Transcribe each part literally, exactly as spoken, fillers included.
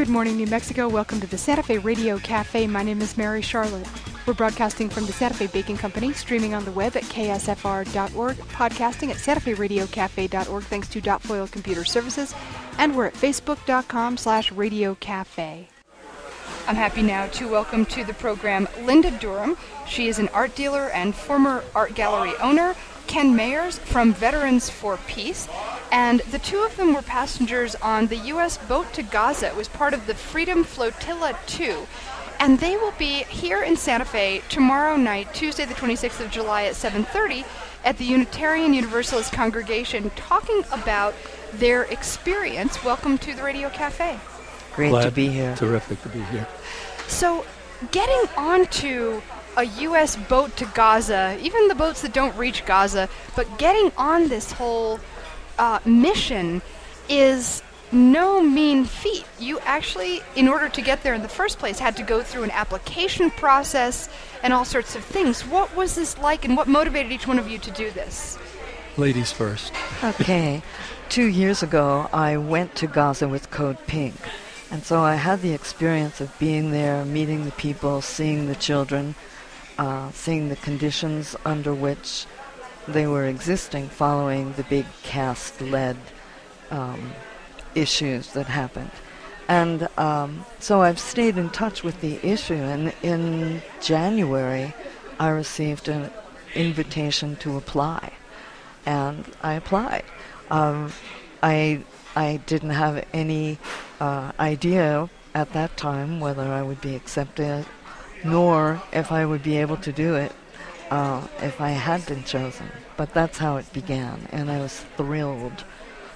Good morning, New Mexico. Welcome to the Santa Fe Radio Cafe. My name is Mary Charlotte. We're broadcasting from the Santa Fe Baking Company, streaming on the web at K S F R dot org, podcasting at Santa Fe Radio Cafe dot org, thanks to Dot Foil Computer Services, and we're at Facebook.com slash Radio Cafe. I'm happy now to welcome to the program Linda Durham. She is an art dealer and former art gallery owner. Ken Mayers from Veterans for Peace, and the two of them were passengers on the U S boat to Gaza. It was part of the Freedom Flotilla two, and they will be here in Santa Fe tomorrow night, Tuesday the twenty-sixth of July at seven thirty at the Unitarian Universalist Congregation, talking about their experience. Welcome to the Radio Cafe. Great Glad, to be here. Terrific to be here. So, getting onto a U S boat to Gaza, even the boats that don't reach Gaza, but getting on this whole uh, mission is no mean feat. You actually, in order to get there in the first place, had to go through an application process and all sorts of things. What was this like, and what motivated each one of you to do this? Ladies first. Okay. Two years ago, I went to Gaza with Code Pink. And so I had the experience of being there, meeting the people, seeing the children, uh, seeing the conditions under which they were existing following the big caste-led um, issues that happened. And um, so I've stayed in touch with the issue, and in January I received an invitation to apply, and I applied. Um, I I didn't have any uh, idea at that time whether I would be accepted, nor if I would be able to do it uh, if I had been chosen. But that's how it began, and I was thrilled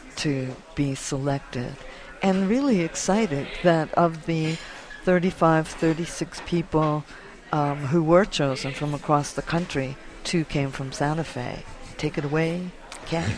to be selected, and really excited that of the thirty-five, thirty-six people um, who were chosen from across the country, two came from Santa Fe. Take it away, Ken.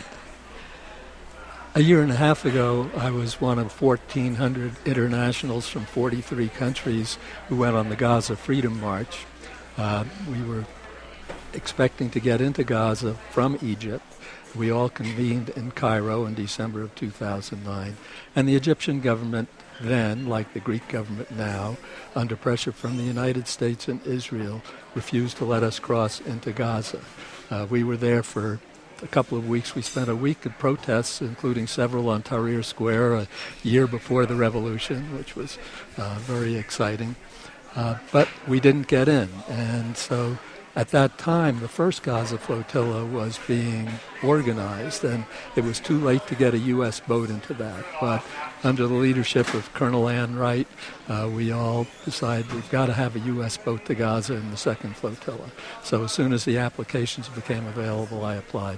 A year and a half ago, I was one of fourteen hundred internationals from forty-three countries who went on the Gaza Freedom March. Uh, we were expecting to get into Gaza from Egypt. We all convened in Cairo in December of two thousand nine, and the Egyptian government then, like the Greek government now, under pressure from the United States and Israel, refused to let us cross into Gaza. Uh, we were there for a couple of weeks. We spent a week of protests, including several on Tahrir Square a year before the revolution, which was uh, very exciting. Uh, but we didn't get in. And so at that time, the first Gaza flotilla was being organized, and it was too late to get a U S boat into that. But under the leadership of Colonel Ann Wright, uh, we all decided we've got to have a U S boat to Gaza in the second flotilla. So as soon as the applications became available, I applied.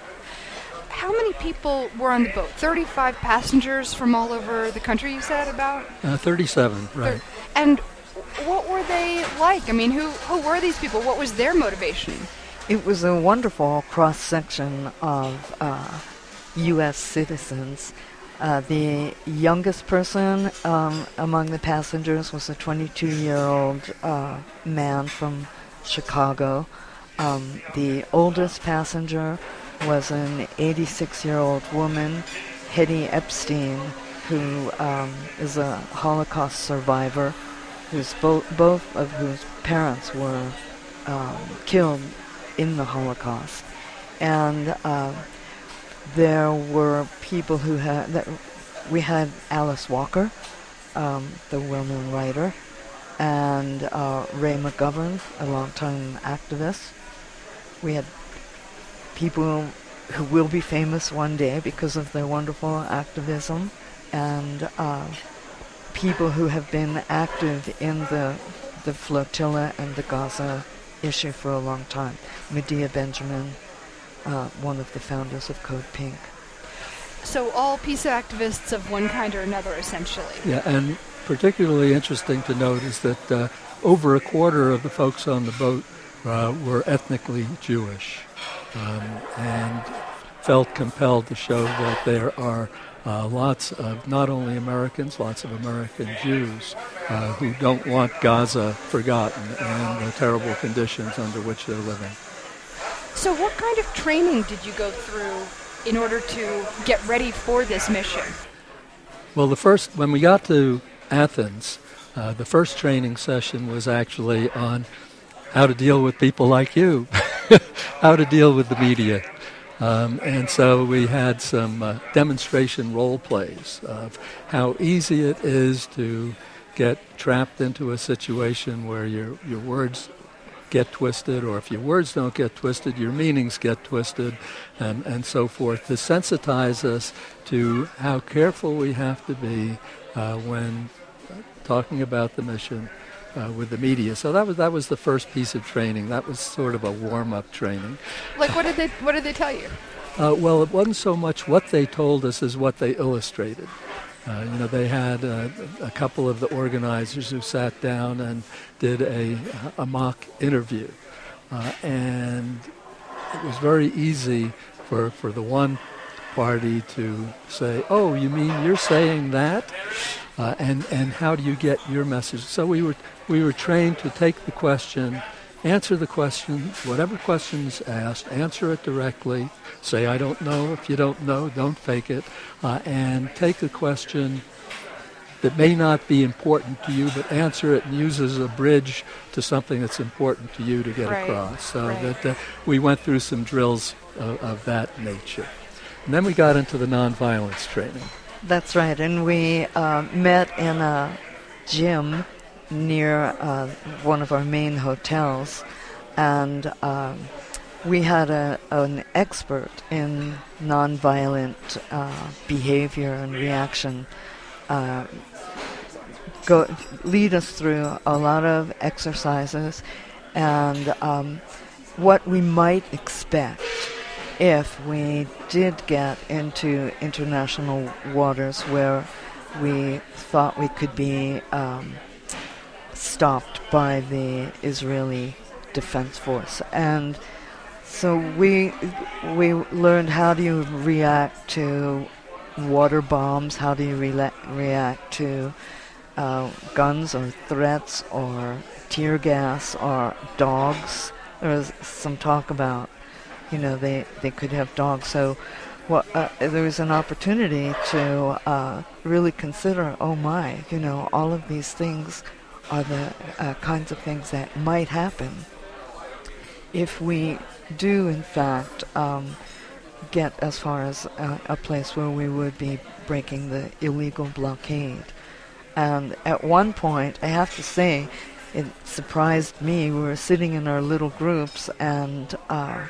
How many people were on the boat? thirty-five passengers from all over the country, you said, about? Uh, thirty-seven, right. And what were they like? I mean, who, who were these people? What was their motivation? It was a wonderful cross-section of uh, U S citizens. Uh, the youngest person um, among the passengers was a twenty-two-year-old uh, man from Chicago. Um, the oldest passenger was an eighty-six-year-old woman, Hetty Epstein, who um, is a Holocaust survivor, whose bo- both of whose parents were um, killed in the Holocaust. And uh, there were people who had, that we had Alice Walker, um, the well-known writer, and uh, Ray McGovern, a longtime activist. We had people who will be famous one day because of their wonderful activism, and uh, people who have been active in the the flotilla and the Gaza issue for a long time. Medea Benjamin, uh, one of the founders of Code Pink. So all peace activists of one kind or another, essentially. Yeah, and particularly interesting to note is that uh, over a quarter of the folks on the boat uh, were ethnically Jewish, um, and felt compelled to show that there are uh, lots of not only Americans, lots of American Jews uh, who don't want Gaza forgotten and the terrible conditions under which they're living. So what kind of training did you go through in order to get ready for this mission? Well, the first, when we got to Athens, uh, the first training session was actually on how to deal with people like you, how to deal with the media. Um, and so we had some uh, demonstration role plays of how easy it is to get trapped into a situation where your your words get twisted, or if your words don't get twisted, your meanings get twisted, and, and so forth, to sensitize us to how careful we have to be uh, when talking about the mission uh, with the media. So that was that was the first piece of training. That was sort of a warm-up training. Like, what did they what did they tell you? Uh, well, it wasn't so much what they told us as what they illustrated. Uh, you know, they had uh, a couple of the organizers who sat down and did a, a mock interview. Uh, and it was very easy for, for the one party to say, oh, you mean you're saying that? Uh, and, and how do you get your message? So we were, we were trained to take the question, answer the question, whatever question's asked, answer it directly, say, I don't know. If you don't know, don't fake it, uh, and take a question that may not be important to you, but answer it and use as a bridge to something that's important to you to get right. across. So right. that uh, we went through some drills of, of that nature. And then we got into the nonviolence training. That's right, and we uh, met in a gym near uh, one of our main hotels, and um, we had a, an expert in nonviolent uh, behavior and reaction uh, go lead us through a lot of exercises and um, what we might expect if we did get into international waters where we thought we could be um, stopped by the Israeli Defense Force. And so we we learned how do you react to water bombs, how do you re- react to uh, guns or threats or tear gas or dogs. There was some talk about, you know, they, they could have dogs. So well, uh, there was an opportunity to uh, really consider, oh my, you know, all of these things are the uh, kinds of things that might happen if we do, in fact, um, get as far as uh, a place where we would be breaking the illegal blockade. And at one point, I have to say, it surprised me. We were sitting in our little groups, and uh,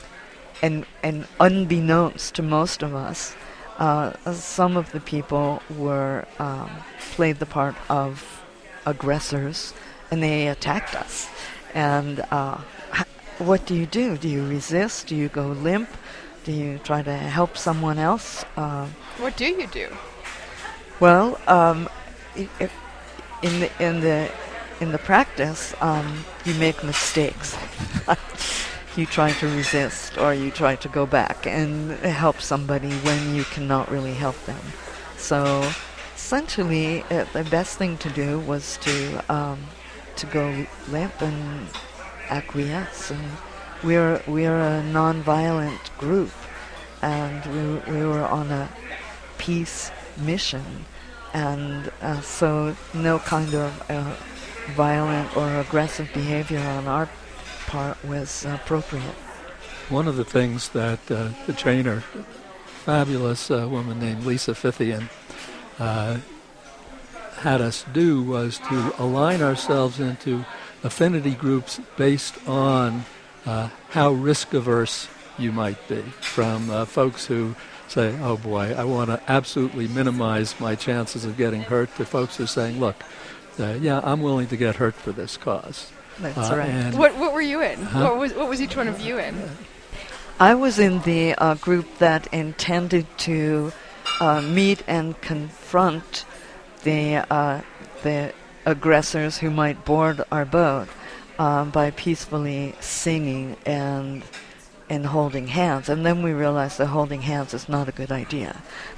and and unbeknownst to most of us, uh, some of the people were um, played the part of aggressors, and they attacked us. And uh, what do you do? Do you resist? Do you go limp? Do you try to help someone else? Uh, what do you do? Well, um, if in the in the in the practice, um, you make mistakes. You try to resist, or you try to go back and help somebody when you cannot really help them. So, essentially, uh, the best thing to do was to um, to go limp and acquiesce. And we're we're a non-violent group, and we we were on a peace mission, and uh, so no kind of uh, violent or aggressive behavior on our part was appropriate. One of the things that uh, the trainer, fabulous uh, woman named Lisa Fithian, uh, had us do was to align ourselves into affinity groups based on uh, how risk-averse you might be, from uh, folks who say, oh boy, I want to absolutely minimize my chances of getting hurt, to folks who are saying, look, uh, yeah, I'm willing to get hurt for this cause. That's uh, right. What what were you in? Huh? What was what was each one of you in? I was in the uh, group that intended to uh, meet and confront the uh, the aggressors who might board our boat uh, by peacefully singing and and holding hands. And then we realized that holding hands is not a good idea.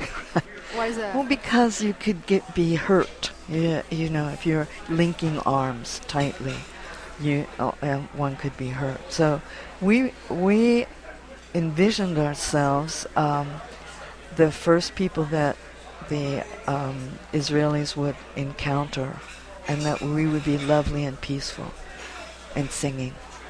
Why is that? Well, because you could get be hurt. You, you know, if you're linking arms tightly, you uh, uh, one could be hurt. So we we envisioned ourselves um, the first people that the um, Israelis would encounter, and that we would be lovely and peaceful and singing.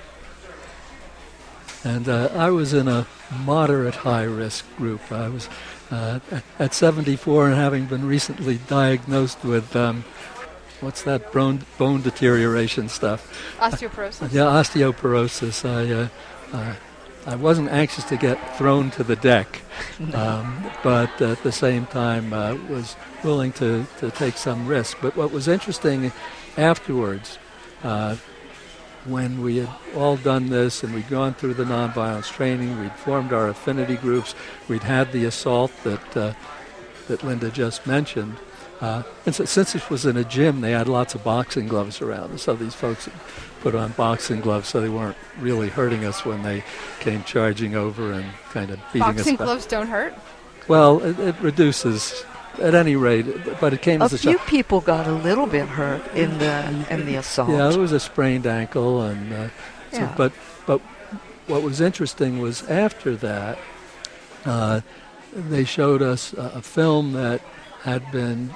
And uh, I was in a moderate high-risk group. I was uh, at seventy-four and having been recently diagnosed with, um, what's that, bone, bone deterioration stuff? Osteoporosis? Yeah, osteoporosis. I, uh, uh, I wasn't anxious to get thrown to the deck, No. um, but at the same time uh, was willing to, to take some risk. But what was interesting afterwards, uh, when we had all done this and we'd gone through the nonviolence training, we'd formed our affinity groups, we'd had the assault that uh, that Linda just mentioned. Uh, and so since this was in a gym, they had lots of boxing gloves around. So these folks put on boxing gloves so they weren't really hurting us when they came charging over and kind of beating us. Boxing gloves don't hurt? Well, it, it reduces, at any rate, but it came A as a few shock. people got a little bit hurt in the in the assault. Yeah, it was a sprained ankle, and uh, so, Yeah. but but what was interesting was after that, uh, they showed us a, a film that had been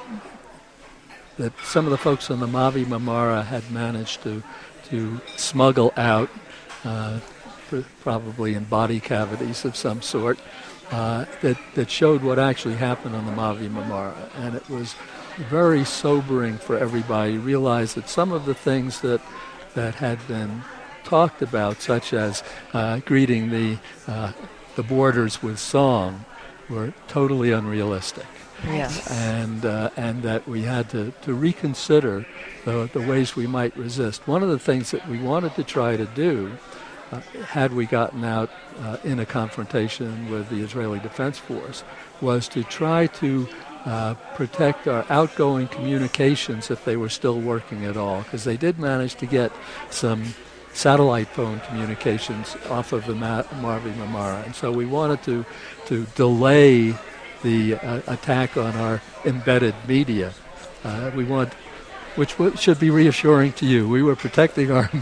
that some of the folks on the Mavi Marmara had managed to to smuggle out, uh, pr- probably in body cavities of some sort. Uh, that, that showed what actually happened on the Mavi Marmara. And it was very sobering for everybody. You realized that some of the things that that had been talked about, such as uh, greeting the uh, the borders with song, were totally unrealistic. Yes. And uh, and that we had to, to reconsider the, the ways we might resist. One of the things that we wanted to try to do, Uh, had we gotten out uh, in a confrontation with the Israeli Defense Force, was to try to uh, protect our outgoing communications if they were still working at all, because they did manage to get some satellite phone communications off of the Ma- Mavi Marmara. And so we wanted to, to delay the uh, attack on our embedded media. Uh, we want, which w- should be reassuring to you. We were protecting our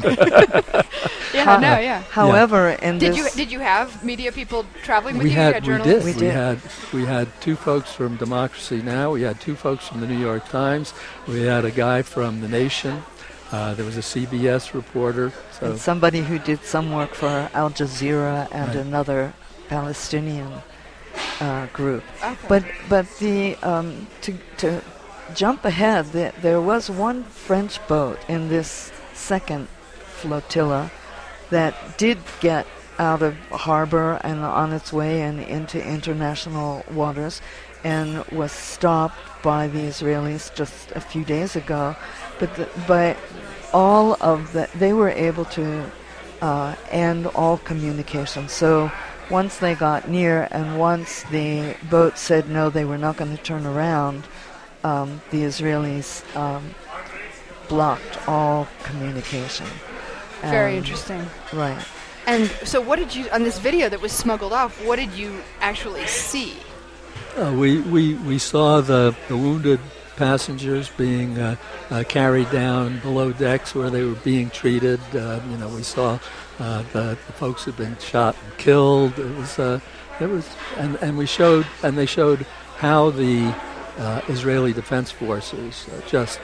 Yeah, How- no, yeah. However, in Did this, you did you have media people traveling with we you? had, you had we journalists? did. We We, did. had we had two folks from Democracy Now. We had two folks from the New York Times. We had a guy from The Nation. Uh, there was a C B S reporter. So and somebody who did some work for Al Jazeera and Right. another Palestinian uh, group. Okay. But but the um, to to jump ahead, the, there was one French boat in this second flotilla that did get out of harbor and on its way and into international waters, and was stopped by the Israelis just a few days ago. But the, by all of the, they were able to uh, end all communication. So once they got near, and once the boat said no, they were not going to turn around, um, the Israelis um, blocked all communication. Very Um, interesting. Right. And so what did you, on this video that was smuggled off, what did you actually see? Uh, we, we, we saw the, the wounded passengers being uh, uh, carried down below decks where they were being treated. Uh, you know, we saw uh, the, the folks who'd been shot and killed. It was, uh, it was, and, and we showed, and they showed how the uh, Israeli Defense Forces uh, just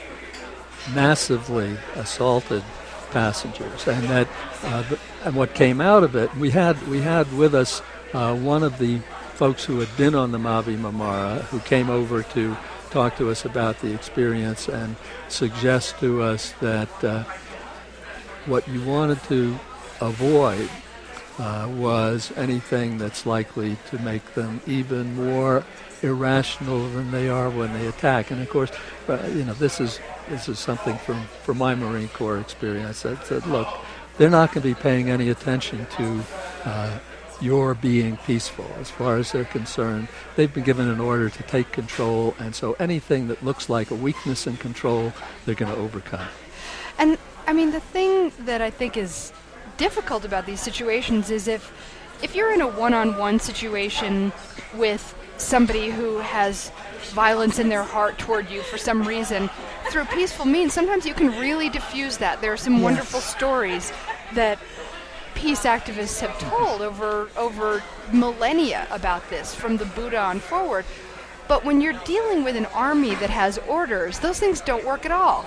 massively assaulted passengers, and that uh, the, and what came out of it, we had we had with us uh, one of the folks who had been on the Mavi Marmara, who came over to talk to us about the experience and suggest to us that uh, what you wanted to avoid uh, was anything that's likely to make them even more irrational than they are when they attack. And of course, uh, you know, this is this is something from, from my Marine Corps experience that said, look, they're not going to be paying any attention to uh, your being peaceful. As far as they're concerned, they've been given an order to take control, and so anything that looks like a weakness in control, they're going to overcome. And, I mean, the thing that I think is difficult about these situations is if if you're in a one-on-one situation with somebody who has violence in their heart toward you for some reason, through peaceful means, sometimes you can really diffuse that. There are some Yes. wonderful stories that peace activists have told over over millennia about this, from the Buddha on forward. But when you're dealing with an army that has orders, those things don't work at all.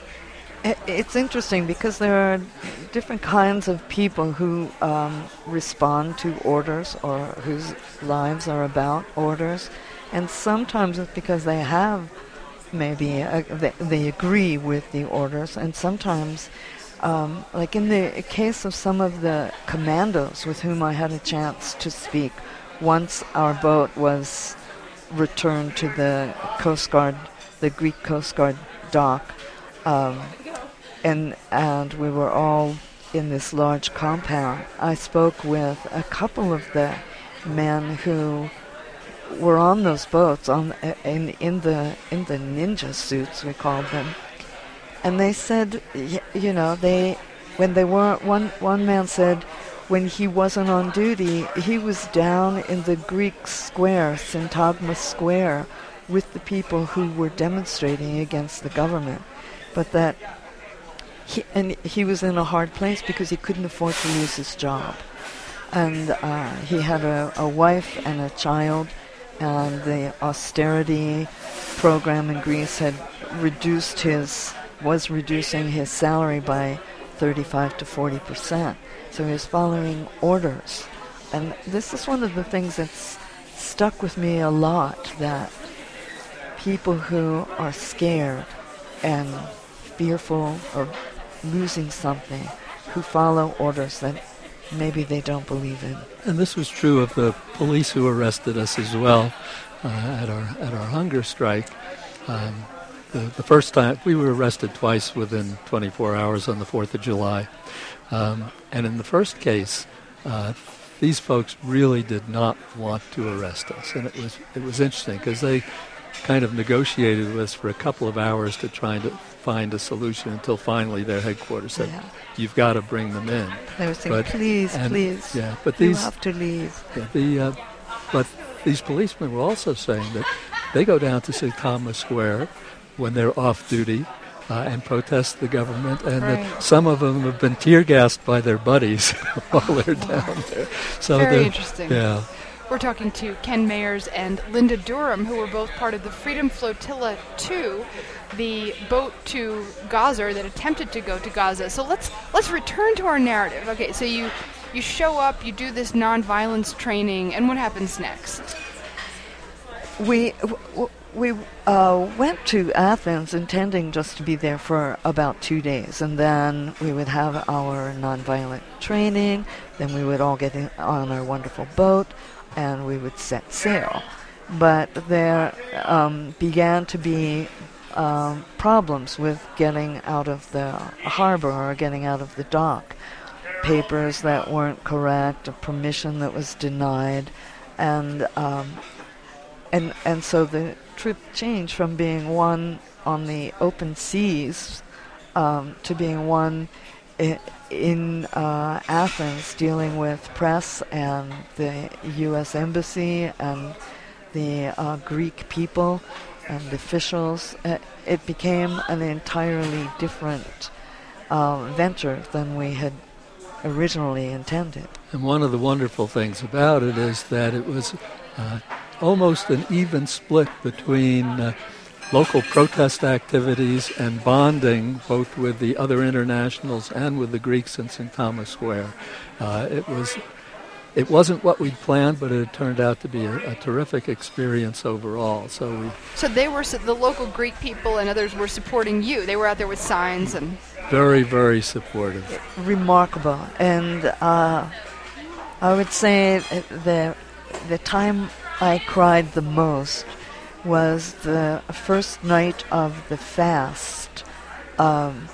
It's interesting because there are different kinds of people who um, respond to orders or whose lives are about orders. And sometimes it's because they have maybe, uh, they, they agree with the orders. And sometimes, um, like in the case of some of the commandos with whom I had a chance to speak, once our boat was returned to the Coast Guard, the Greek Coast Guard dock, um, And and we were all in this large compound. I spoke with a couple of the men who were on those boats, on in in the in the ninja suits we called them, and they said, y- you know, they when they were one one man said, when he wasn't on duty, he was down in the Greek square, Syntagma Square, with the people who were demonstrating against the government, but that. He, and he was in a hard place because he couldn't afford to lose his job. And uh, he had a, a wife and a child, and the austerity program in Greece had reduced his, was reducing his salary by thirty-five to forty percent. So he was following orders. And this is one of the things that's stuck with me a lot, that people who are scared and fearful of losing something, who follow orders that maybe they don't believe in. And this was true of the police who arrested us as well uh, at our at our hunger strike. Um, the, the first time, we were arrested twice within twenty-four hours on the fourth of July. Um, and in the first case, uh, these folks really did not want to arrest us. And it was, it was interesting because they kind of negotiated with us for a couple of hours to try to find a solution until finally their headquarters said, yeah. You've got to bring them in. They were saying, but, please, and, please, yeah, but these, you have to leave. Yeah, the, uh, but these policemen were also saying that they go down to Syntagma Square when they're off duty uh, and protest the government, and right. that some of them have been tear-gassed by their buddies while they're down there. So Very interesting. Yeah. We're talking to Ken Mayers and Linda Durham, who were both part of the Freedom Flotilla two, the boat to Gaza that attempted to go to Gaza. So let's let's return to our narrative. Okay, so you you show up, you do this nonviolence training, and what happens next? We w- we uh, went to Athens intending just to be there for about two days, and then we would have our nonviolent training. Then we would all get in on our wonderful boat, and we would set sail. But there um, began to be um, problems with getting out of the harbor or getting out of the dock. Papers that weren't correct, a permission that was denied, and um, and and so the trip changed from being one on the open seas um, to being one I- in uh, Athens, dealing with press and the U S Embassy and the uh, Greek people and officials. Uh, it became an entirely different uh, venture than we had originally intended. And one of the wonderful things about it is that it was uh, almost an even split between uh, local protest activities and bonding, both with the other internationals and with the Greeks in Syntagma Square. Uh, it was, it wasn't what we'd planned, but it turned out to be a, a terrific experience overall. So we. So they were the local Greek people, and others were supporting you. They were out there with signs and. Very, very supportive. Remarkable, and uh, I would say the the time I cried the most was the first night of the fast. Um,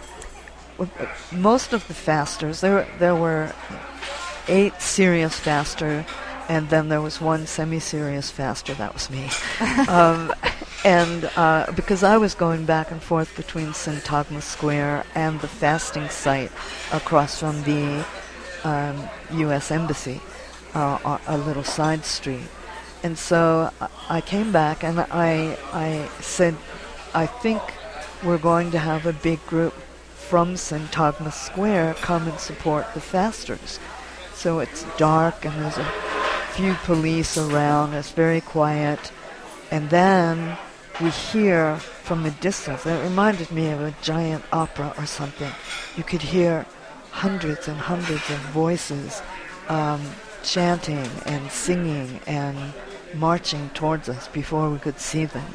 most of the fasters, there there were eight serious faster, and then there was one semi-serious faster. That was me. um, and uh, because I was going back and forth between Syntagma Square and the fasting site across from the um, U S Embassy, uh, a little side street. And so I came back and I I said, I think we're going to have a big group from Syntagma Square come and support the fasters. So it's dark and there's a few police around. It's very quiet. And then we hear from a distance, it reminded me of a giant opera or something. You could hear hundreds and hundreds of voices um, chanting and singing and marching towards us before we could see them.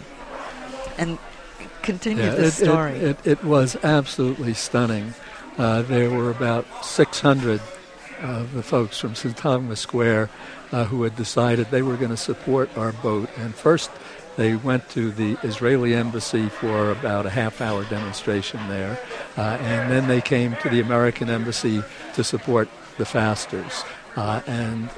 And continue yeah, the it, story. It, it, it was absolutely stunning. Uh, there were about six hundred of the folks from Saint Thomas Square uh, who had decided they were going to support our boat. And first they went to the Israeli embassy for about a half-hour demonstration there. Uh, and then they came to the American embassy to support the fasters. Uh, and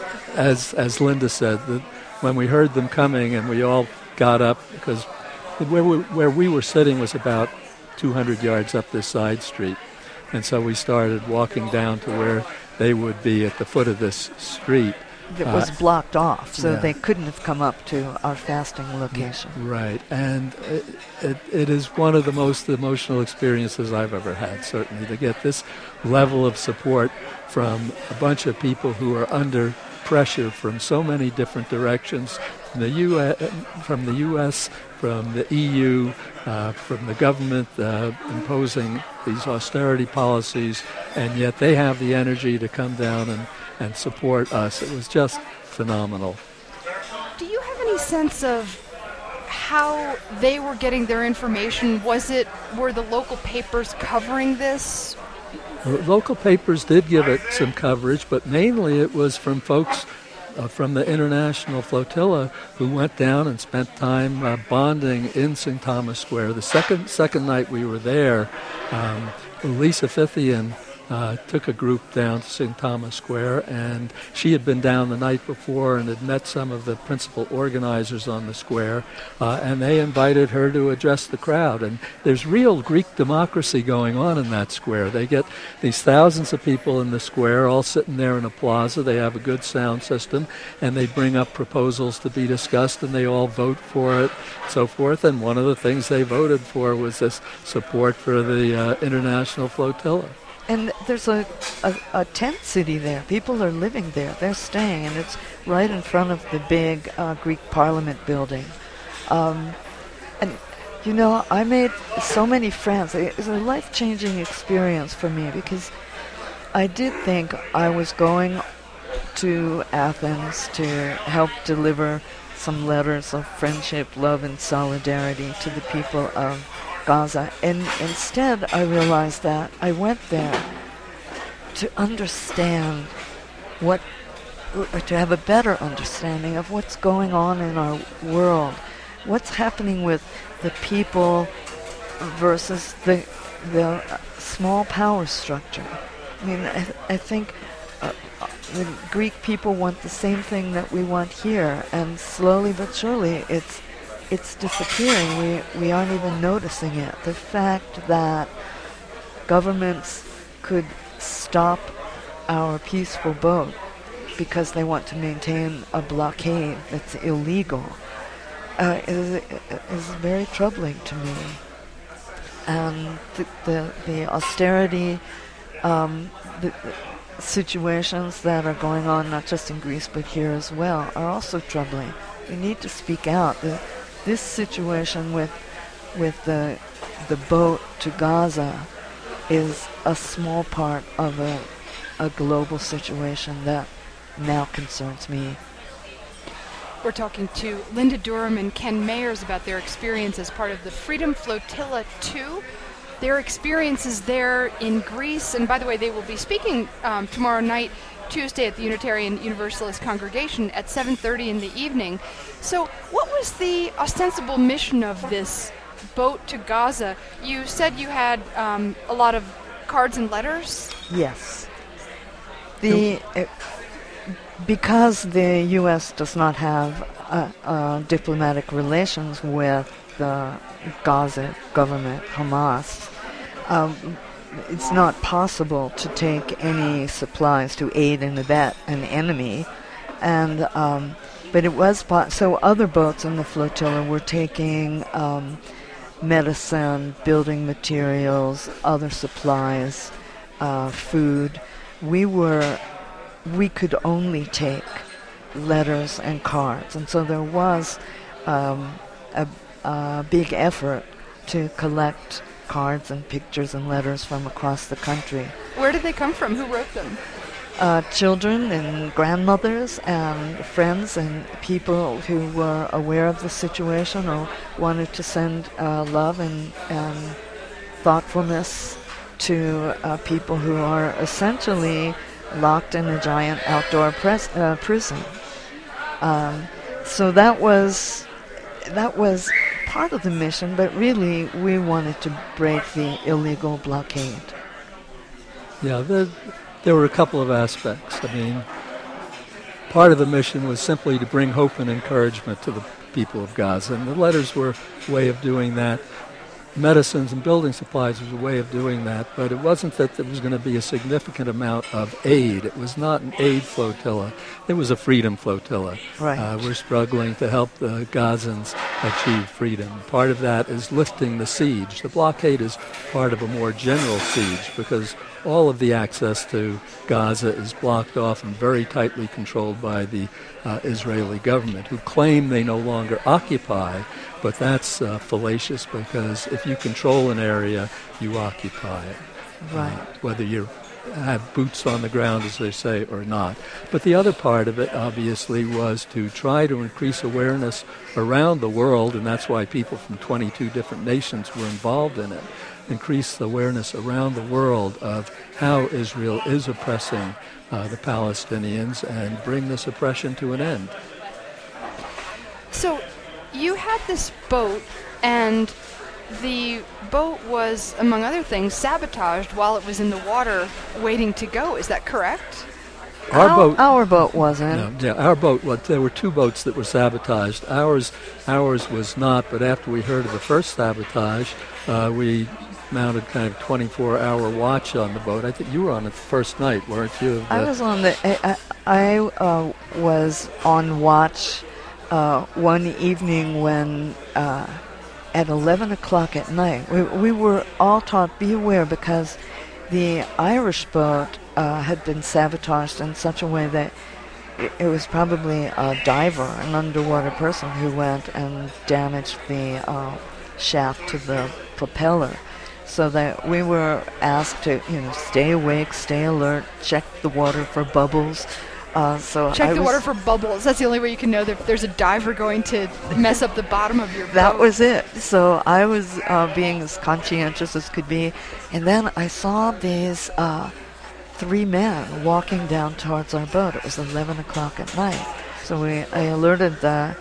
as as Linda said, the, when we heard them coming and we all got up, because where we, where we were sitting was about two hundred yards up this side street. And so we started walking down to where they would be at the foot of this street. It was uh, blocked off, so yeah. they couldn't have come up to our fasting location. Right, and it, it, it is one of the most emotional experiences I've ever had, certainly, to get this level of support from a bunch of people who are under pressure from so many different directions, from the U S, from the U S, from the E U, uh, from the government uh, imposing these austerity policies, and yet they have the energy to come down and, and support us. It was just phenomenal. Do you have any sense of how they were getting their information? Was it, were the local papers covering this? The local papers did give it some coverage, but mainly it was from folks uh, from the International Flotilla who went down and spent time uh, bonding in Saint Thomas Square. The second second night we were there, um, Lisa Fithian Uh, took a group down to Saint Thomas Square, and she had been down the night before and had met some of the principal organizers on the square, uh, and they invited her to address the crowd. And there's real Greek democracy going on in that square. They get these thousands of people in the square all sitting there in a plaza. They have a good sound system, and they bring up proposals to be discussed, and they all vote for it, so forth. And one of the things they voted for was this support for the uh, International Flotilla. And there's a, a, a tent city there. People are living there. They're staying, and it's right in front of the big uh, Greek Parliament building. Um, and, you know, I made so many friends. It was a life-changing experience for me because I did think I was going to Athens to help deliver some letters of friendship, love, and solidarity to the people of Gaza, and instead I realized that I went there to understand what, or to have a better understanding of what's going on in our world, what's happening with the people versus the the small power structure. I mean, I, th- I think uh, the Greek people want the same thing that we want here, and slowly but surely it's It's disappearing. We we aren't even noticing it. The fact that governments could stop our peaceful boat because they want to maintain a blockade that's illegal uh, is is very troubling to me. And the the, the austerity um, the, the situations that are going on, not just in Greece but here as well, are also troubling. We need to speak out. The, This situation with with the the boat to Gaza is a small part of a a global situation that now concerns me. We're talking to Linda Durham and Ken Mayers about their experience as part of the Freedom Flotilla two. Their experiences there in Greece, and by the way, they will be speaking um, tomorrow night, Tuesday, at the Unitarian Universalist Congregation at seven thirty in the evening. So what was the ostensible mission of this boat to Gaza? You said you had um, a lot of cards and letters? Yes. The uh, because the U S does not have uh, uh, diplomatic relations with the Gaza government, Hamas, um, it's not possible to take any supplies to aid and abet an enemy, and um, but it was po- so other boats in the flotilla were taking um, medicine, building materials, other supplies, uh, food. We were we could only take letters and cards, and so there was um, a, a big effort to collect cards and pictures and letters from across the country. Where did they come from? Who wrote them? Uh, children and grandmothers and friends and people who were aware of the situation or wanted to send uh, love and, and thoughtfulness to uh, people who are essentially locked in a giant outdoor pres- uh, prison. Um, so that was that was part of the mission, but really we wanted to break the illegal blockade. Yeah, there, there were a couple of aspects. I mean, part of the mission was simply to bring hope and encouragement to the people of Gaza, and the letters were a way of doing that. Medicines and building supplies was a way of doing that, but it wasn't that there was going to be a significant amount of aid. It was not an aid flotilla. It was a freedom flotilla. Right. Uh, we're struggling to help the Gazans achieve freedom. Part of that is lifting the siege. The blockade is part of a more general siege because all of the access to Gaza is blocked off and very tightly controlled by the uh, Israeli government, who claim they no longer occupy. But that's uh, fallacious because if you control an area, you occupy it. Right. Uh, whether you have boots on the ground, as they say, or not. But the other part of it, obviously, was to try to increase awareness around the world, and that's why people from twenty-two different nations were involved in it. Increase awareness around the world of how Israel is oppressing uh, the Palestinians and bring this oppression to an end. So you had this boat, and the boat was, among other things, sabotaged while it was in the water waiting to go. Is that correct? Our our, boat, our boat wasn't. no, yeah, our boat. Well, there were two boats that were sabotaged. Ours, ours was not. But after we heard of the first sabotage, uh, we mounted kind of twenty-four hour watch on the boat. I think you were on it the first night, weren't you? of I the- was on the. I, I uh, was on watch uh, one evening when, uh, at eleven o'clock at night, we we were all taught, be aware, because the Irish boat uh, had been sabotaged in such a way that it, it was probably a diver, an underwater person, who went and damaged the uh, shaft to the propeller. So that we were asked to, you know, stay awake, stay alert, check the water for bubbles. Uh, so Check I the was, water for bubbles. That's the only way you can know that if there's a diver going to mess up the bottom of your boat. That was it. So I was uh, being as conscientious as could be. And then I saw these uh, three men walking down towards our boat. It was eleven o'clock at night. So we, I alerted the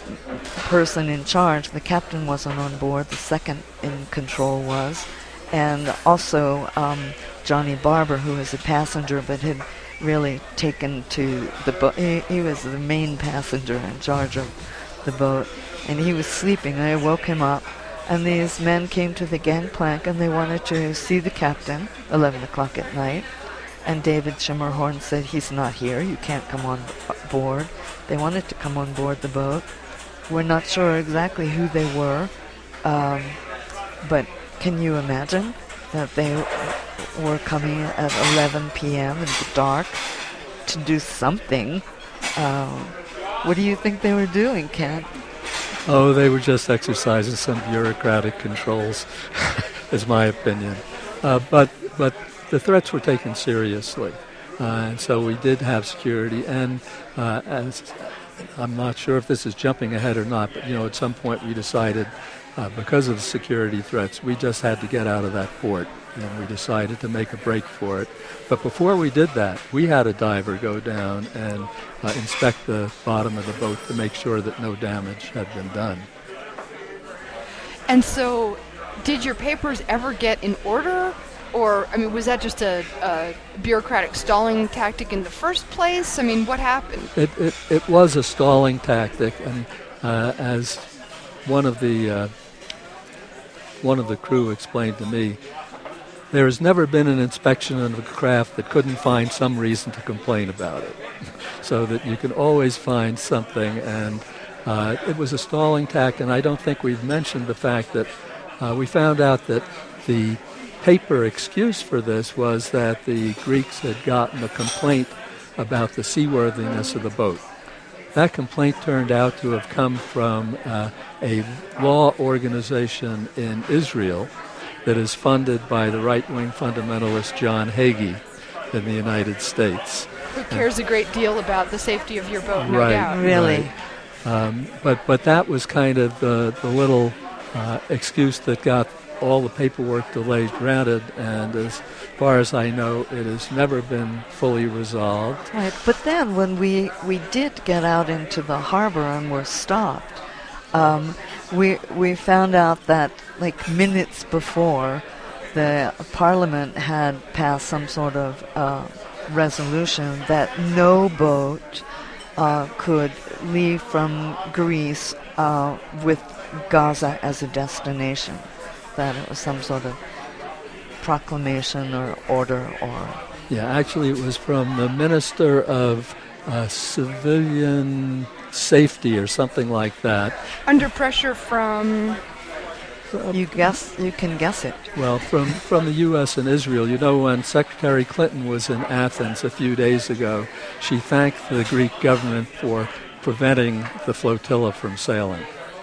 person in charge. The captain wasn't on board. The second in control was. And also um, Johnny Barber, who was a passenger but had really taken to the boat. He, he was the main passenger in charge of the boat. And he was sleeping. I woke him up. And these men came to the gangplank and they wanted to see the captain, eleven o'clock at night. And David Schimmerhorn said, he's not here. You can't come on board. They wanted to come on board the boat. We're not sure exactly who they were, um, but can you imagine that they were coming at eleven p.m. in the dark to do something? Um, what do you think they were doing, Ken? Oh, they were just exercising some bureaucratic controls, is my opinion. Uh, but but the threats were taken seriously, uh, and so we did have security. And uh, as I'm not sure if this is jumping ahead or not, but, you know, at some point we decided, uh, because of the security threats, we just had to get out of that port, and we decided to make a break for it. But before we did that, we had a diver go down and uh, inspect the bottom of the boat to make sure that no damage had been done. And so, did your papers ever get in order? Or, I mean, was that just a, a bureaucratic stalling tactic in the first place? I mean, what happened? It it, it was a stalling tactic, and uh, as one of the uh, one of the crew explained to me, there has never been an inspection of a craft that couldn't find some reason to complain about it. So that you can always find something, and uh, it was a stalling tactic. And I don't think we've mentioned the fact that uh, we found out that the paper excuse for this was that the Greeks had gotten a complaint about the seaworthiness of the boat. that complaint turned out to have come from uh, a law organization in Israel that is funded by the right-wing fundamentalist John Hagee in the United States. Who cares a great deal about the safety of your boat, no right, doubt. Really? Right. Um, but but that was kind of the, the little uh, excuse that got all the paperwork delays granted, and as far as I know, it has never been fully resolved. Right. But then when we, we did get out into the harbor and were stopped, um, we we found out that like minutes before, the Parliament had passed some sort of uh, resolution that no boat uh, could leave from Greece uh, with Gaza as a destination. That it was some sort of proclamation or order or... Yeah, actually it was from the Minister of uh, Civilian Safety or something like that. Under pressure from... You guess, you can guess it. Well, from, from the U S and Israel. You know, when Secretary Clinton was in Athens a few days ago, she thanked the Greek government for preventing the flotilla from sailing.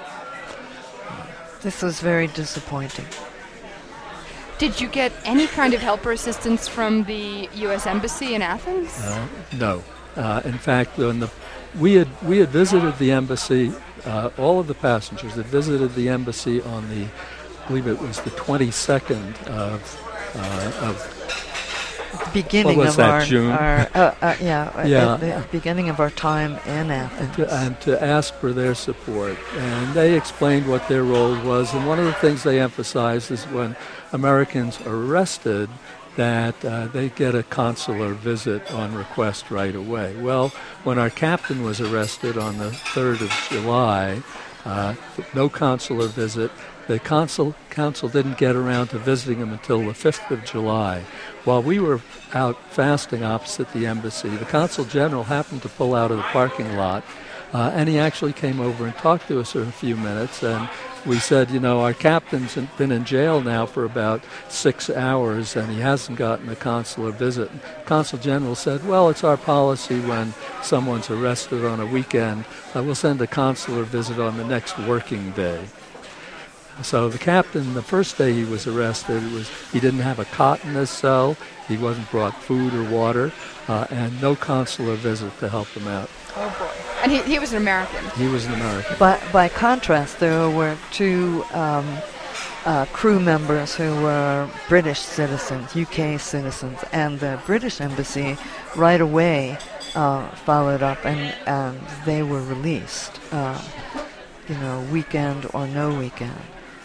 This was very disappointing. Did you get any kind of help or assistance from the U S Embassy in Athens? Uh, no. Uh, in fact, when the, we had we had visited the embassy, uh, all of the passengers had visited the embassy on the, I believe it was the twenty-second of, uh, of The beginning what was of that, our, June? our uh, uh, yeah, Yeah. At the beginning of our time in Athens. And to, and to ask for their support. And they explained what their role was. And one of the things they emphasized is when Americans are arrested, that uh, they get a consular visit on request right away. Well, when our captain was arrested on the third of July, uh, no consular visit. The consul council didn't get around to visiting him until the fifth of July. While we were out fasting opposite the embassy, the consul general happened to pull out of the parking lot, uh, and he actually came over and talked to us for a few minutes. And we said, you know, our captain's been in jail now for about six hours, and he hasn't gotten a consular visit. The consul general said, well, it's our policy when someone's arrested on a weekend, uh, we'll send a consular visit on the next working day. So the captain, the first day he was arrested, was he didn't have a cot in his cell, he wasn't brought food or water, uh, and no consular visit to help him out. Oh, boy. And he, he was an American. He was an American. By, by contrast, there were two um, uh, crew members who were British citizens, U K citizens, and the British embassy right away uh, followed up, and, and they were released, uh, you know, weekend or no weekend.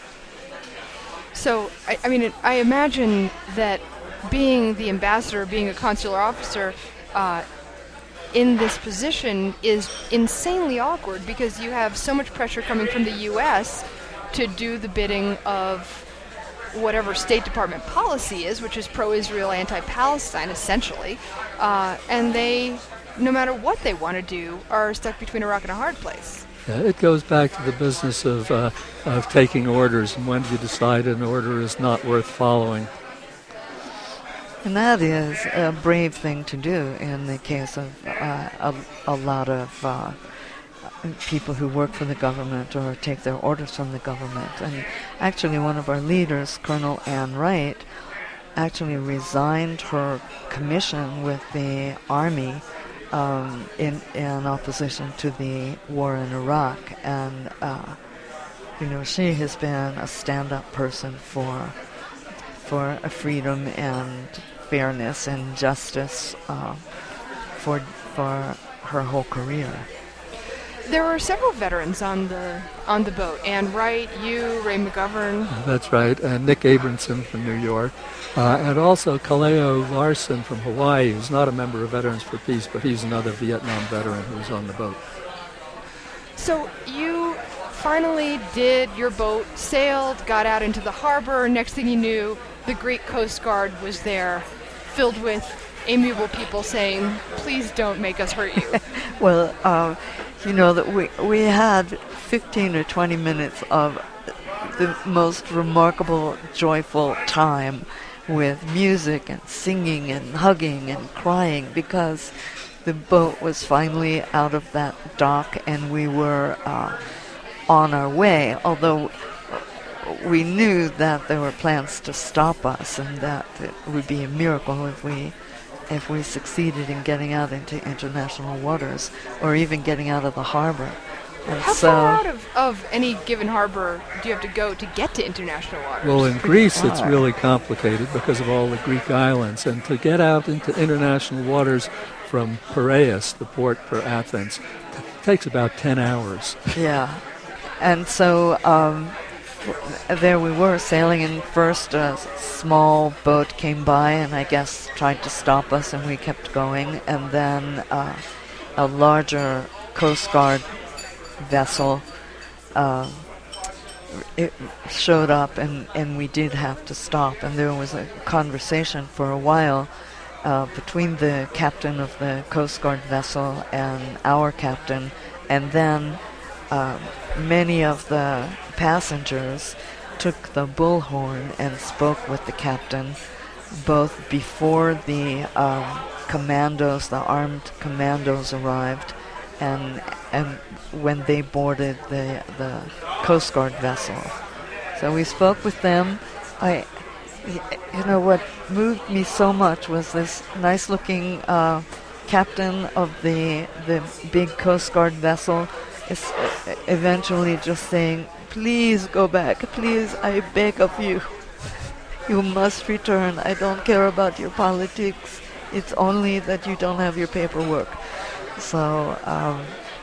So, I, I mean, it, I imagine that being the ambassador, being a consular officer, uh, in this position is insanely awkward because you have so much pressure coming from the U S to do the bidding of whatever State Department policy is, which is pro-Israel, anti-Palestine, essentially. Uh, and they, no matter what they want to do, are stuck between a rock and a hard place. Yeah, it goes back to the business of uh, of taking orders, and when do you decide an order is not worth following. And that is a brave thing to do in the case of uh, a, a lot of uh, people who work for the government or take their orders from the government. And actually one of our leaders, Colonel Ann Wright, actually resigned her commission with the Army um, in, in opposition to the war in Iraq. And, uh, you know, she has been a stand-up person for for a freedom and fairness and justice uh, for for her whole career. There were several veterans on the on the boat. Ann Wright, you, Ray McGovern. That's right, and Nick Abramson from New York, uh, and also Kaleo Larson from Hawaii, who's not a member of Veterans for Peace, but he's another Vietnam veteran who was on the boat. So you finally did your boat, sailed, got out into the harbor. Next thing you knew, the Greek Coast Guard was there, filled with amiable people saying, please don't make us hurt you. Well, uh, you know, that we, we had fifteen or twenty minutes of the most remarkable, joyful time with music and singing and hugging and crying because the boat was finally out of that dock and we were uh, on our way, although we knew that there were plans to stop us and that it would be a miracle if we if we succeeded in getting out into international waters or even getting out of the harbor. And How so far out of, of any given harbor do you have to go to get to international waters? Well, in Greece, it's far. really complicated because of all the Greek islands. And to get out into international waters from Piraeus, the port for Athens, t- takes about ten hours. Yeah. And so um, w- there we were sailing, and first a small boat came by and I guess tried to stop us, and we kept going. And then uh, a larger Coast Guard vessel uh, it showed up, and, and we did have to stop. And there was a conversation for a while uh, between the captain of the Coast Guard vessel and our captain, and then uh, many of the passengers took the bullhorn and spoke with the captain, both before the um, commandos, the armed commandos arrived, and and when they boarded the the Coast Guard vessel. So we spoke with them. I, you know, what moved me so much was this nice-looking uh, captain of the the big Coast Guard vessel is uh, eventually just saying, "Please go back. Please, I beg of you. You must return. I don't care about your politics. It's only that you don't have your paperwork." So um,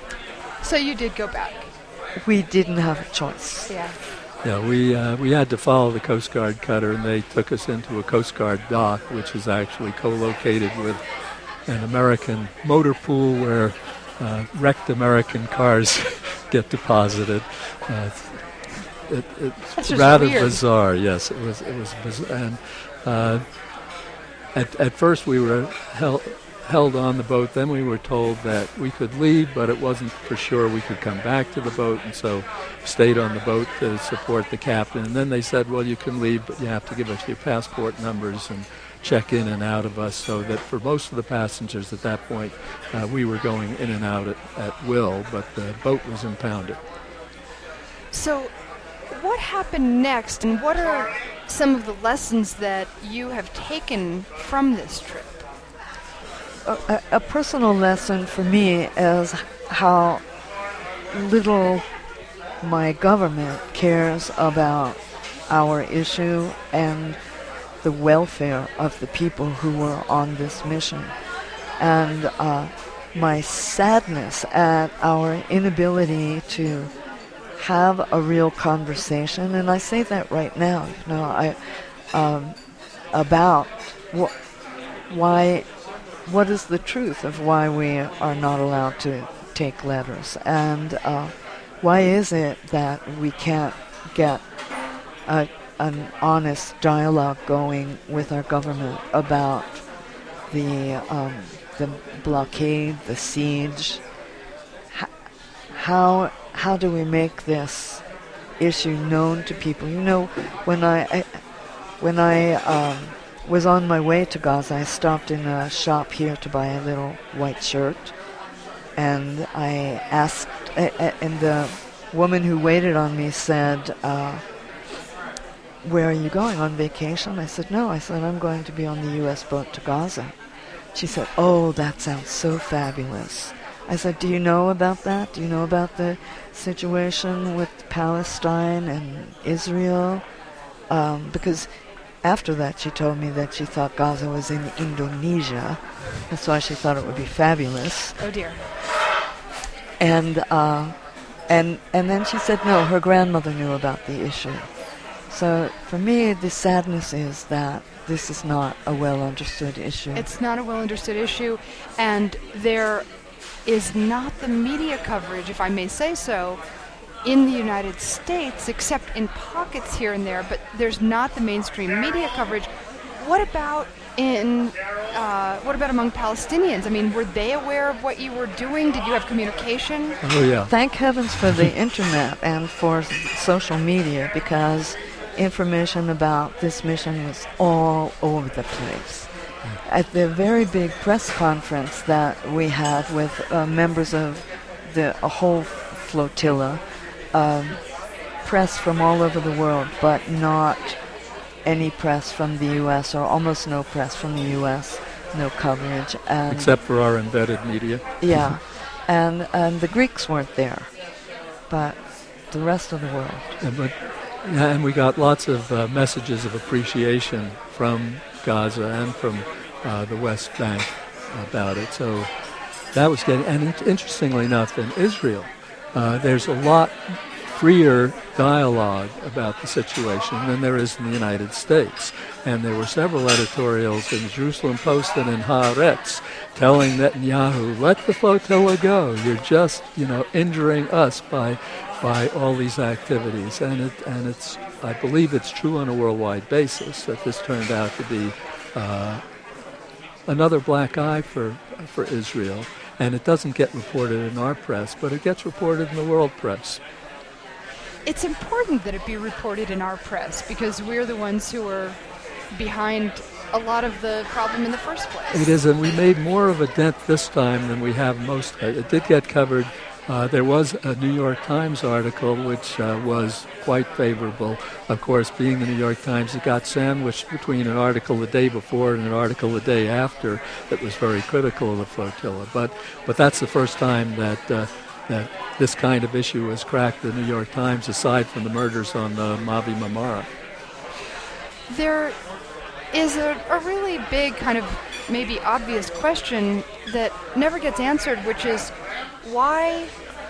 So you did go back. we didn't have a choice. Yeah. Yeah, we uh, we had to follow the Coast Guard cutter, and they took us into a Coast Guard dock, which is actually co-located with an American motor pool where uh, wrecked American cars get deposited. Uh, it, That's it's just rather weird. bizarre. Yes, it was. It was bizarre. And uh, at at first we were held. held on the boat. Then we were told that we could leave, but it wasn't for sure we could come back to the boat, and so stayed on the boat to support the captain. And then they said, well, you can leave, but you have to give us your passport numbers and check in and out of us, so that for most of the passengers at that point, uh, we were going in and out at, at will, but the boat was impounded. So what happened next, and what are some of the lessons that you have taken from this trip? A, a personal lesson for me is how little my government cares about our issue and the welfare of the people who were on this mission. And uh, my sadness at our inability to have a real conversation, and I say that right now, you know, I um, about wh- why. What is the truth of why we are not allowed to take letters? And uh, why is it that we can't get a, an honest dialogue going with our government about the um, the blockade, the siege? H- how how do we make this issue known to people? You know, when I, I when I um, was on my way to Gaza, I stopped in a shop here to buy a little white shirt, and I asked, uh, uh, and the woman who waited on me said, uh, "Where are you going, on vacation?" I said, "No." I said, "I'm going to be on the U S boat to Gaza." She said, "Oh, that sounds so fabulous." I said, "Do you know about that? Do you know about the situation with Palestine and Israel?" Um, because after that, she told me that she thought Gaza was in Indonesia. That's why she thought it would be fabulous. Oh dear. And uh, and and then she said no, her grandmother knew about the issue. So for me, the sadness is that this is not a well-understood issue. It's not a well-understood issue, and there is not the media coverage, if I may say so, in the United States, except in pockets here and there, but there's not the mainstream media coverage. What about in, uh, what about among Palestinians? I mean, were they aware of what you were doing? Did you have communication? Oh, yeah. Thank heavens for the internet and for s- social media, because information about this mission was all over the place. At the very big press conference that we had with uh, members of the a whole flotilla, um, press from all over the world, but not any press from the U S, or almost no press from the U S, no coverage. And except for our embedded media. Yeah, and, and the Greeks weren't there, but the rest of the world. And, but, yeah, and we got lots of uh, messages of appreciation from Gaza and from uh, the West Bank about it. So that was getting, and in- interestingly enough, in Israel, uh, there's a lot freer dialogue about the situation than there is in the United States. And there were several editorials in the Jerusalem Post and in Haaretz telling Netanyahu, let the flotilla go. You're just, you know, injuring us by by all these activities. And it and it's I believe it's true on a worldwide basis that this turned out to be uh, another black eye for for Israel. And it doesn't get reported in our press, but it gets reported in the world press. It's important that it be reported in our press because we're the ones who are behind a lot of the problem in the first place. It is, and we made more of a dent this time than we have most. It did get covered. Uh, there was a New York Times article which uh, was quite favorable. Of course, being the New York Times, it got sandwiched between an article the day before and an article the day after that was very critical of the flotilla. But but that's the first time that uh, that this kind of issue was cracked in the New York Times, aside from the murders on uh, Mavi Marmara. There is a, a really big kind of maybe obvious question that never gets answered, which is why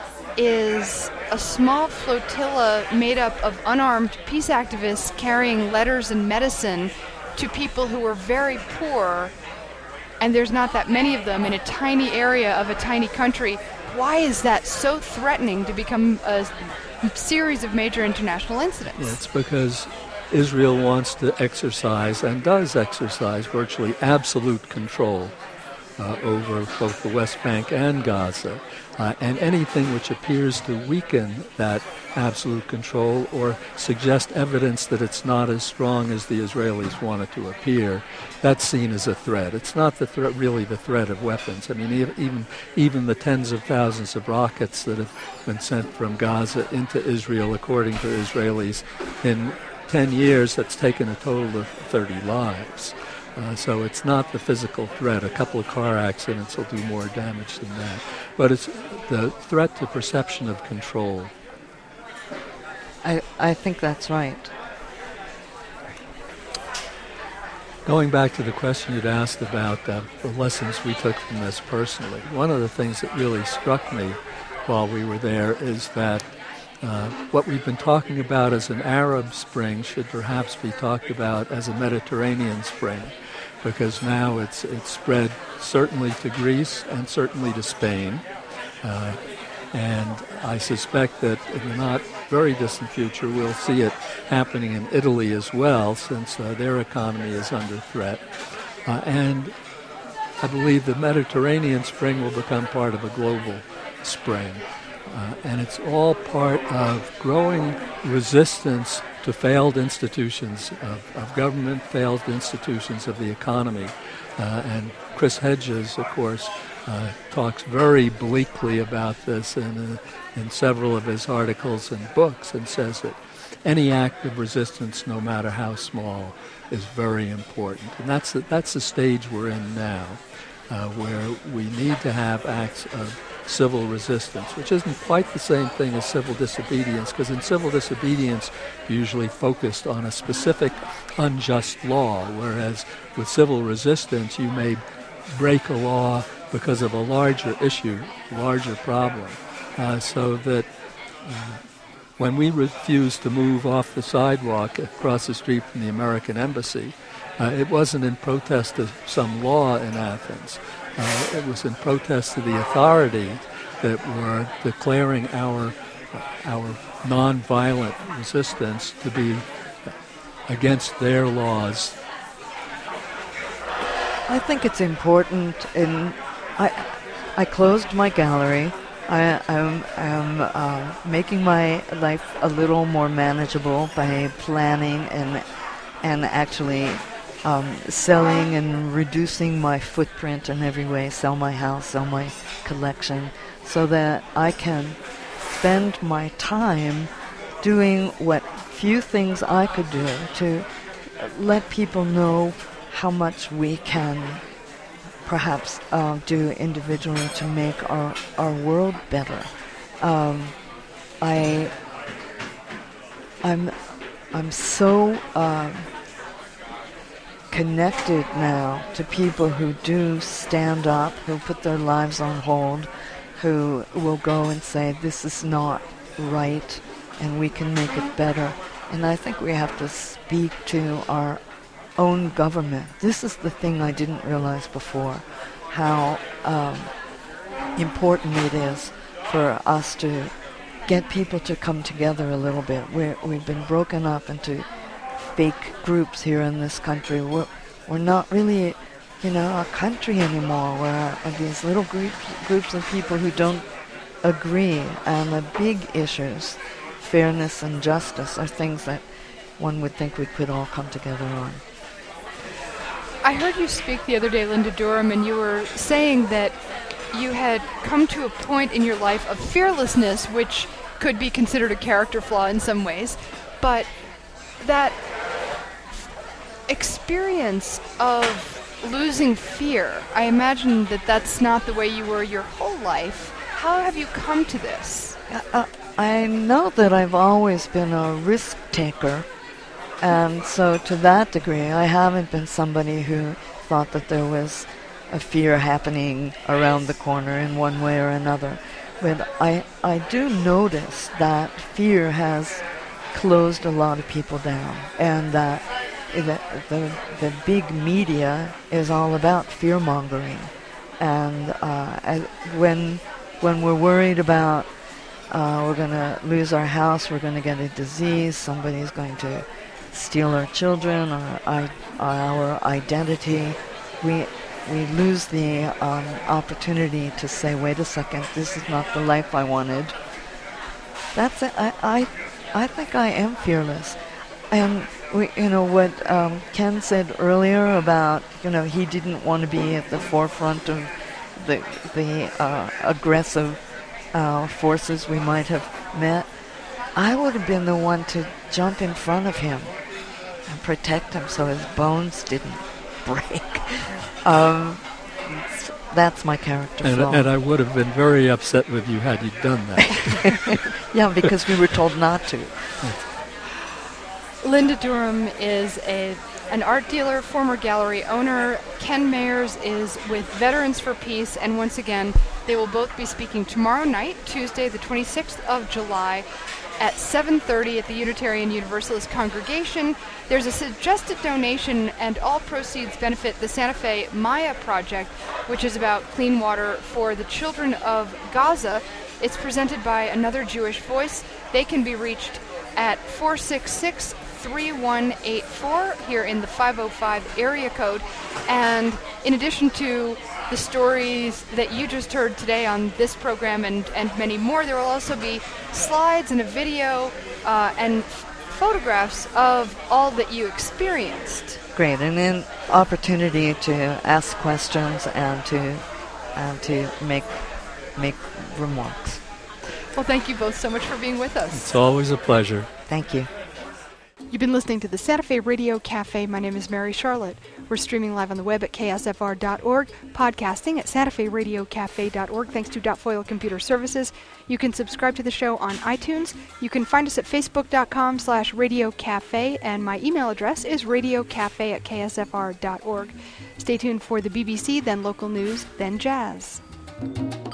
is a small flotilla made up of unarmed peace activists carrying letters and medicine to people who are very poor, and there's not that many of them in a tiny area of a tiny country? Why is that so threatening to become a series of major international incidents? Yeah, it's because Israel wants to exercise, and does exercise, virtually absolute control uh, over both the West Bank and Gaza. Uh, and anything which appears to weaken that absolute control or suggest evidence that it's not as strong as the Israelis want it to appear, that's seen as a threat. It's not the threat, really the threat of weapons. I mean, even even the tens of thousands of rockets that have been sent from Gaza into Israel, according to Israelis, in ten years, that's taken a total of thirty lives. Uh, so it's not the physical threat. A couple of car accidents will do more damage than that. But it's the threat to perception of control. I, I think that's right. Going back to the question you'd asked about uh, the lessons we took from this personally, one of the things that really struck me while we were there is that uh, what we've been talking about as an Arab Spring should perhaps be talked about as a Mediterranean Spring, because now it's it's spread certainly to Greece and certainly to Spain. Uh, and I suspect that in the not very distant future we'll see it happening in Italy as well, since uh, their economy is under threat. Uh, and I believe the Mediterranean Spring will become part of a global spring. Uh, and it's all part of growing resistance to failed institutions of, of government, failed institutions of the economy. Uh, and Chris Hedges, of course, uh, talks very bleakly about this in, uh, in several of his articles and books, and says that any act of resistance, no matter how small, is very important. And that's the, that's the stage we're in now, uh, where we need to have acts of civil resistance, which isn't quite the same thing as civil disobedience, because in civil disobedience you're usually focused on a specific unjust law, whereas with civil resistance you may break a law because of a larger issue, larger problem. Uh, so that uh, when we refused to move off the sidewalk across the street from the American embassy, uh, it wasn't in protest of some law in Athens. Uh, it was in protest to the authority that were declaring our uh, our nonviolent resistance to be against their laws. I think it's important. In I I closed my gallery. I am I'm, uh, making my life a little more manageable by planning and and actually um, selling and reducing my footprint in every way, sell my house, sell my collection, so that I can spend my time doing what few things I could do to let people know how much we can perhaps uh, do individually to make our, our world better. Um, I, I'm, I'm so um, connected now to people who do stand up, who put their lives on hold, who will go and say, this is not right, and we can make it better. And I think we have to speak to our own government. This is the thing I didn't realize before, how um, important it is for us to get people to come together a little bit. We're, we've been broken up into fake groups here in this country. We're, we're not really, you know, a country anymore. We're uh, these little group, groups of people who don't agree on the big issues. Fairness and justice are things that one would think we could all come together on. I heard you speak the other day, Linda Durham, and you were saying that you had come to a point in your life of fearlessness, which could be considered a character flaw in some ways, but that experience of losing fear, I imagine that that's not the way you were your whole life. How have you come to this? Uh, I know that I've always been a risk taker. And so to that degree, I haven't been somebody who thought that there was a fear happening around the corner in one way or another. But I, I do notice that fear has closed a lot of people down, and that the, the, the big media is all about fear-mongering. And uh, I, when, when we're worried about uh, we're going to lose our house, we're going to get a disease, somebody's going to steal our children, our, our identity, we we lose the um, opportunity to say, wait a second, this is not the life I wanted. That's it. I, I, I think I am fearless. And, we, you know, what um, Ken said earlier about, you know, he didn't want to be at the forefront of the, the uh, aggressive uh, forces we might have met. I would have been the one to jump in front of him and protect him so his bones didn't break. um, that's my character and, flaw. And I would have been very upset with you had you done that. Yeah, because we were told not to. Linda Durham is a an art dealer, former gallery owner. Ken Mayers is with Veterans for Peace, and once again, they will both be speaking tomorrow night, Tuesday, the twenty-sixth of July, at seven thirty at the Unitarian Universalist Congregation. There's a suggested donation, and all proceeds benefit the Santa Fe Maya Project, which is about clean water for the children of Gaza. It's presented by Another Jewish Voice. They can be reached at four six six, three one eight four here in the five oh five area code. And in addition to the stories that you just heard today on this program and, and many more, there will also be slides and a video uh, and f- photographs of all that you experienced. Great, and an opportunity to ask questions and to and to make make remarks. Well, thank you both so much for being with us. It's always a pleasure. Thank you. You've been listening to the Santa Fe Radio Cafe. My name is Mary Charlotte. We're streaming live on the web at K S F R dot org, podcasting at Santa Fe Radio Cafe dot org, thanks to Dot Foil Computer Services. You can subscribe to the show on iTunes. You can find us at facebook dot com slash radio cafe, and my email address is radiocafe at K S F R dot org. Stay tuned for the B B C, then local news, then jazz.